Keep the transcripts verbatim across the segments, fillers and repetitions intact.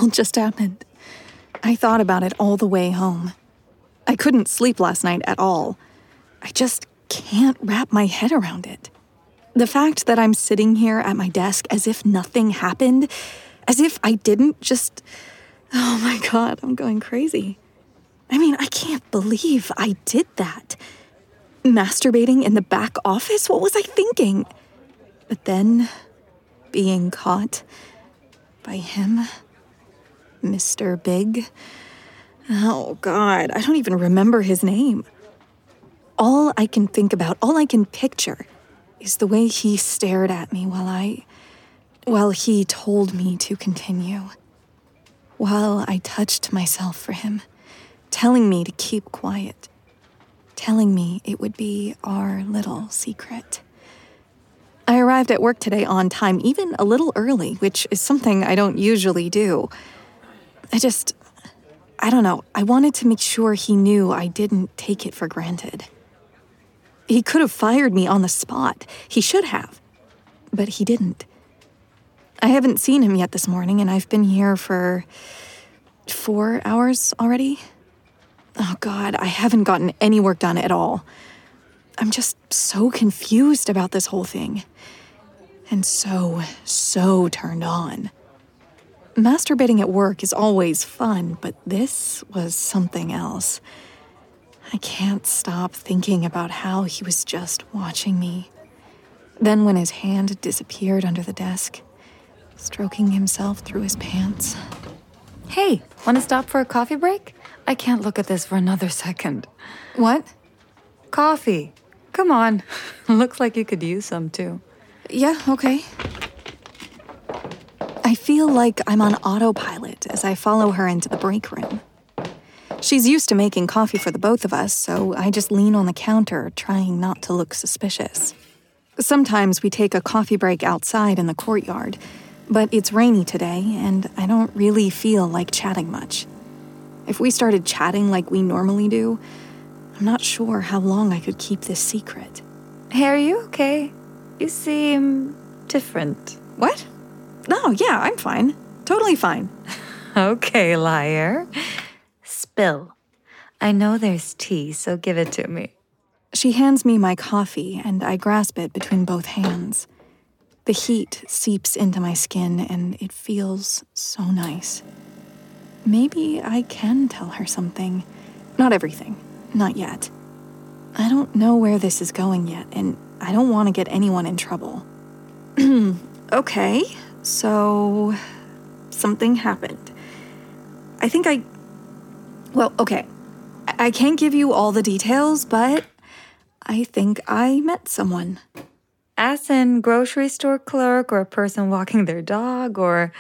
all just happened. I thought about it all the way home. I couldn't sleep last night at all. I just can't wrap my head around it. The fact that I'm sitting here at my desk as if nothing happened, as if I didn't just... Oh my God, I'm going crazy. I mean, I can't believe I did that. Masturbating in the back office? What was I thinking? But then, being caught by him, Mister Big. Oh God, I don't even remember his name. All I can think about, all I can picture, is the way he stared at me while I... while he told me to continue. While I touched myself for him, telling me to keep quiet. Telling me it would be our little secret. I arrived at work today on time, even a little early, which is something I don't usually do. I just... I don't know, I wanted to make sure he knew I didn't take it for granted. He could have fired me on the spot. He should have. But he didn't. I haven't seen him yet this morning, and I've been here for four hours already. Oh God, I haven't gotten any work done at all. I'm just so confused about this whole thing. And so, so turned on. Masturbating at work is always fun, but this was something else. I can't stop thinking about how he was just watching me. Then when his hand disappeared under the desk, stroking himself through his pants. Hey, want to stop for a coffee break? I can't look at this for another second. What? Coffee. Come on. Looks like you could use some, too. Yeah, okay. I feel like I'm on autopilot as I follow her into the break room. She's used to making coffee for the both of us, so I just lean on the counter, trying not to look suspicious. Sometimes we take a coffee break outside in the courtyard, but it's rainy today, and I don't really feel like chatting much. If we started chatting like we normally do, I'm not sure how long I could keep this secret. Hey, are you okay? You seem different. What? No, yeah, I'm fine. Totally fine. Okay, liar. Spill. I know there's tea, so give it to me. She hands me my coffee, and I grasp it between both hands. The heat seeps into my skin, and it feels so nice. Maybe I can tell her something. Not everything. Not yet. I don't know where this is going yet, and I don't want to get anyone in trouble. Okay, so something happened. I think I... Well, okay. I, I can't give you all the details, but I think I met someone. As in grocery store clerk or a person walking their dog, or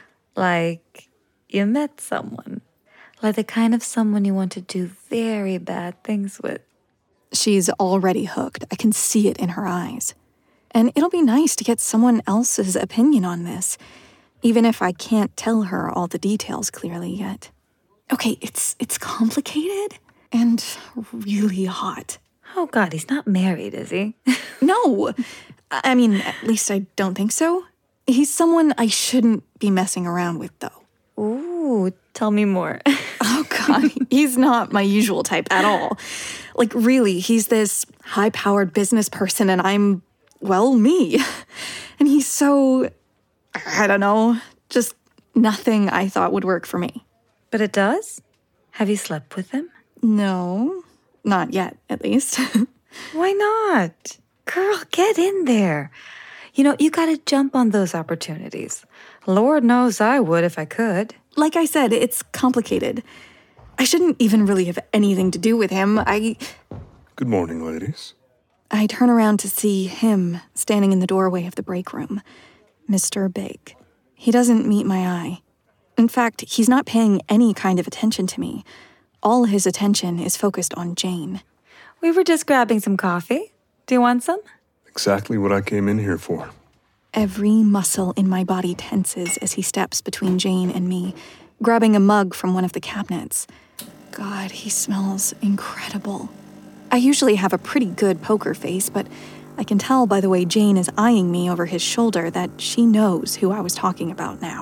like you met someone. Like the kind of someone you want to do very bad things with. She's already hooked. I can see it in her eyes. And it'll be nice to get someone else's opinion on this, even if I can't tell her all the details clearly yet. Okay, it's it's complicated and really hot. Oh God, he's not married, is he? No. I mean, at least I don't think so. He's someone I shouldn't be messing around with, though. Ooh, tell me more. Oh, God, he's not my usual type at all. Like, really, he's this high-powered business person, and I'm, well, me. And he's so, I don't know, just nothing I thought would work for me. But it does? Have you slept with him? No, not yet, at least. Why not? Girl, get in there. You know, you gotta jump on those opportunities. Lord knows I would if I could. Like I said, it's complicated. I shouldn't even really have anything to do with him. I... Good morning, ladies. I turn around to see him standing in the doorway of the break room. Mister Big. He doesn't meet my eye. In fact, he's not paying any kind of attention to me. All his attention is focused on Jane. We were just grabbing some coffee. Do you want some? Exactly what I came in here for. Every muscle in my body tenses as he steps between Jane and me, grabbing a mug from one of the cabinets. God, he smells incredible. I usually have a pretty good poker face, but I can tell by the way Jane is eyeing me over his shoulder that she knows who I was talking about now.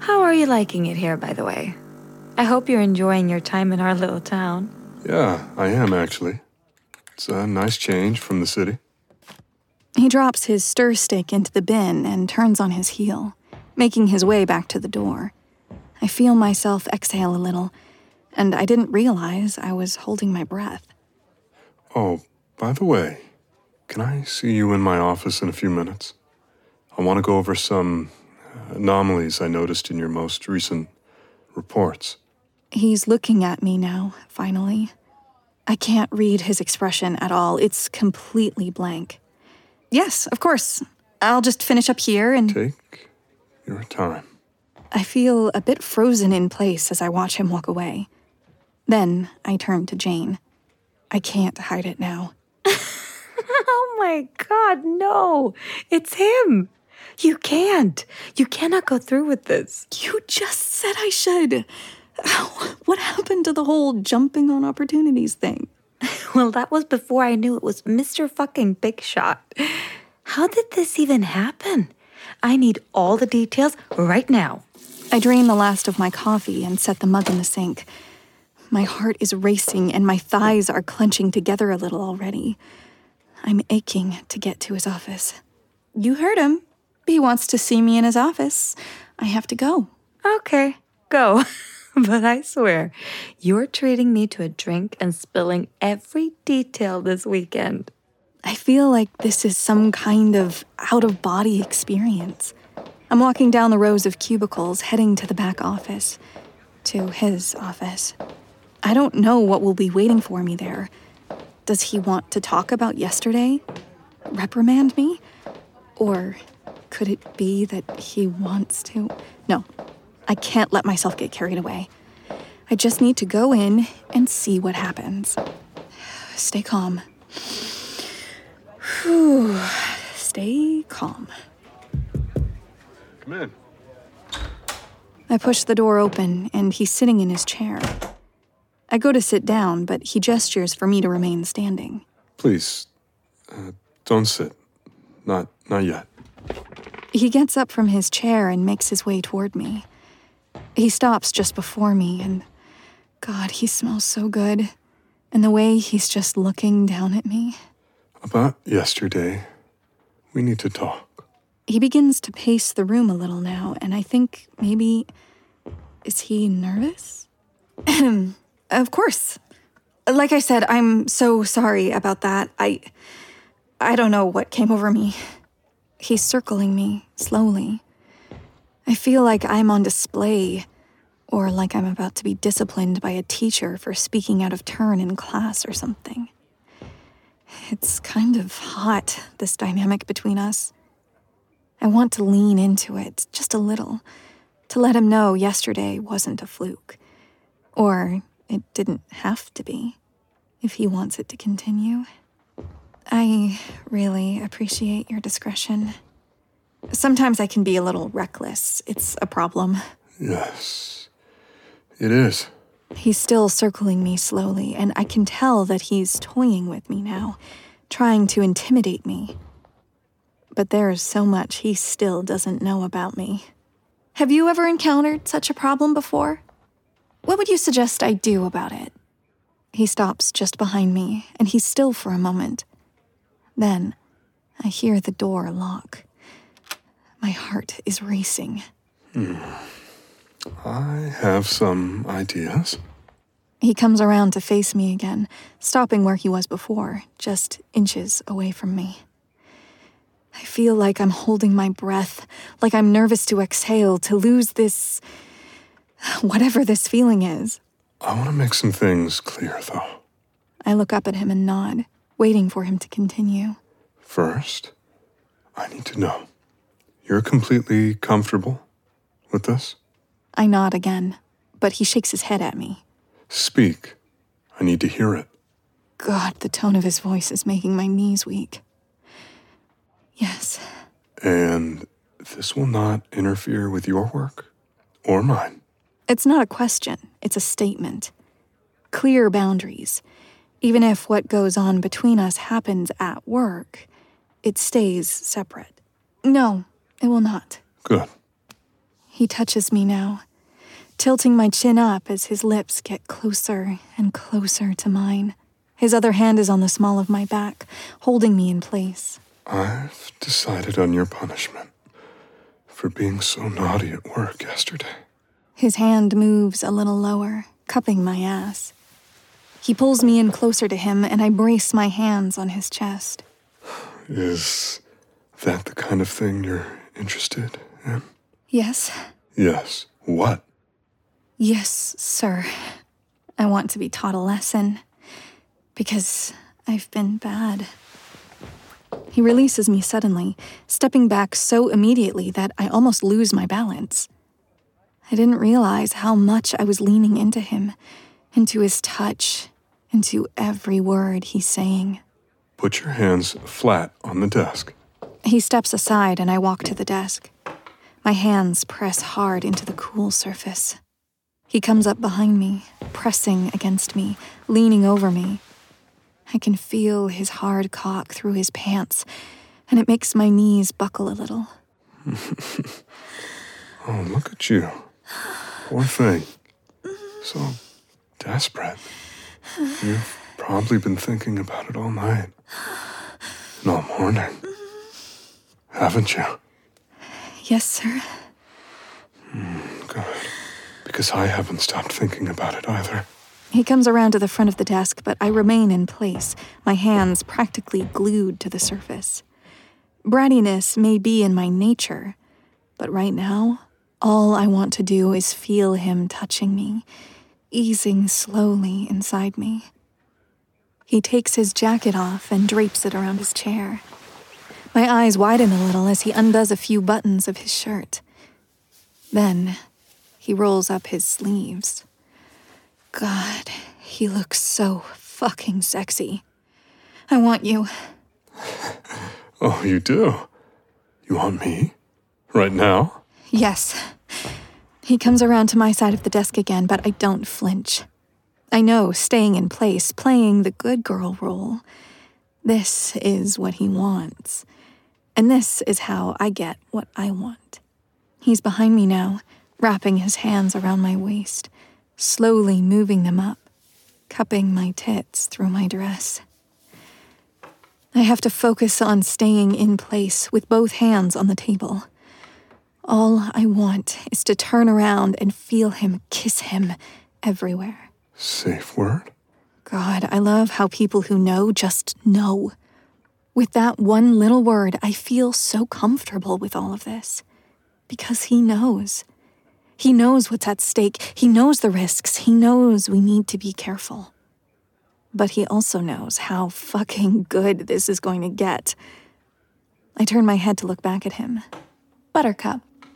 How are you liking it here, by the way? I hope you're enjoying your time in our little town. Yeah, I am actually. It's a nice change from the city. He drops his stir stick into the bin and turns on his heel, making his way back to the door. I feel myself exhale a little, and I didn't realize I was holding my breath. Oh, by the way, can I see you in my office in a few minutes? I want to go over some anomalies I noticed in your most recent reports. He's looking at me now, finally. I can't read his expression at all. It's completely blank. Yes, of course. I'll just finish up here and... Take your time. I feel a bit frozen in place as I watch him walk away. Then I turn to Jane. I can't hide it now. Oh my God, no. It's him. You can't. You cannot go through with this. You just said I should. Ow, what happened to the whole jumping on opportunities thing? Well, that was before I knew it was Mister fucking Big Shot. How did this even happen? I need all the details right now. I drain the last of my coffee and set the mug in the sink. My heart is racing and my thighs are clenching together a little already. I'm aching to get to his office. You heard him. He wants to see me in his office. I have to go. Okay, go. But I swear, you're treating me to a drink and spilling every detail this weekend. I feel like this is some kind of out-of-body experience. I'm walking down the rows of cubicles, heading to the back office. To his office. I don't know what will be waiting for me there. Does he want to talk about yesterday? Reprimand me? Or could it be that he wants to? No, I can't let myself get carried away. I just need to go in and see what happens. Stay calm. Whew. Stay calm. Come in. I push the door open, and he's sitting in his chair. I go to sit down, but he gestures for me to remain standing. Please, uh, don't sit. Not, not yet. He gets up from his chair and makes his way toward me. He stops just before me, and God, he smells so good. And the way he's just looking down at me. About yesterday, we need to talk. He begins to pace the room a little now, and I think maybe... Is he nervous? Of course. Like I said, I'm so sorry about that. I... I don't know what came over me. He's circling me, slowly. I feel like I'm on display, or like I'm about to be disciplined by a teacher for speaking out of turn in class or something. It's kind of hot, this dynamic between us. I want to lean into it, just a little, to let him know yesterday wasn't a fluke. Or it didn't have to be, if he wants it to continue. I really appreciate your discretion. Sometimes I can be a little reckless. It's a problem. Yes, it is. He's still circling me slowly, and I can tell that he's toying with me now, trying to intimidate me. But there's so much he still doesn't know about me. Have you ever encountered such a problem before? What would you suggest I do about it? He stops just behind me, and he's still for a moment. Then, I hear the door lock. My heart is racing. Hmm. I have some ideas. He comes around to face me again, stopping where he was before, just inches away from me. I feel like I'm holding my breath, like I'm nervous to exhale, to lose this... whatever this feeling is. I want to make some things clear, though. I look up at him and nod, waiting for him to continue. First, I need to know. You're completely comfortable with this? I nod again, but he shakes his head at me. Speak. I need to hear it. God, the tone of his voice is making my knees weak. Yes. And this will not interfere with your work or mine. It's not a question, it's a statement. Clear boundaries. Even if what goes on between us happens at work, it stays separate. No, it will not. Good. He He touches me now, tilting my chin up as his lips get closer and closer to mine. His other hand is on the small of my back, holding me in place. I've decided on your punishment for being so naughty at work yesterday. His hand moves a little lower, cupping my ass. He pulls me in closer to him, and I brace my hands on his chest. Is that the kind of thing you're interested in? Yes. Yes. What? Yes, sir. I want to be taught a lesson. Because I've been bad. He releases me suddenly, stepping back so immediately that I almost lose my balance. I didn't realize how much I was leaning into him, into his touch, into every word he's saying. Put your hands flat on the desk. He steps aside and I walk to the desk. My hands press hard into the cool surface. He comes up behind me, pressing against me, leaning over me. I can feel his hard cock through his pants, and it makes my knees buckle a little. Oh, look at you. Poor thing. So desperate. You've probably been thinking about it all night. And all morning. Haven't you? Yes, sir. Mm, good. Because I haven't stopped thinking about it either. He comes around to the front of the desk, but I remain in place, my hands practically glued to the surface. Brattiness may be in my nature, but right now, all I want to do is feel him touching me, easing slowly inside me. He takes his jacket off and drapes it around his chair. My eyes widen a little as he undoes a few buttons of his shirt. Then, he rolls up his sleeves. God, he looks so fucking sexy. I want you. Oh, you do? You want me? Right now? Yes. He comes around to my side of the desk again, but I don't flinch. I know staying in place, playing the good girl role. This is what he wants. And this is how I get what I want. He's behind me now, wrapping his hands around my waist, slowly moving them up, cupping my tits through my dress. I have to focus on staying in place with both hands on the table. All I want is to turn around and feel him kiss him everywhere. Safe word? God, I love how people who know just know. With that one little word, I feel so comfortable with all of this. Because he knows. He knows what's at stake. He knows the risks. He knows we need to be careful. But he also knows how fucking good this is going to get. I turn my head to look back at him. Buttercup.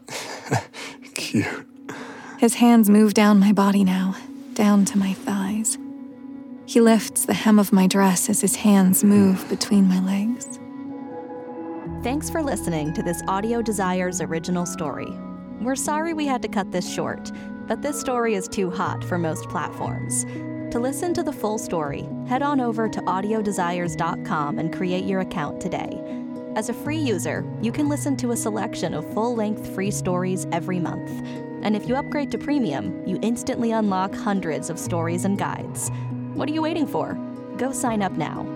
Cute. His hands move down my body now, down to my thighs. He lifts the hem of my dress as his hands move between my legs. Thanks for listening to this Audio Desires original story. We're sorry we had to cut this short, but this story is too hot for most platforms. To listen to the full story, head on over to audio desires dot com and create your account today. As a free user, you can listen to a selection of full-length free stories every month. And if you upgrade to premium, you instantly unlock hundreds of stories and guides. What are you waiting for? Go sign up now.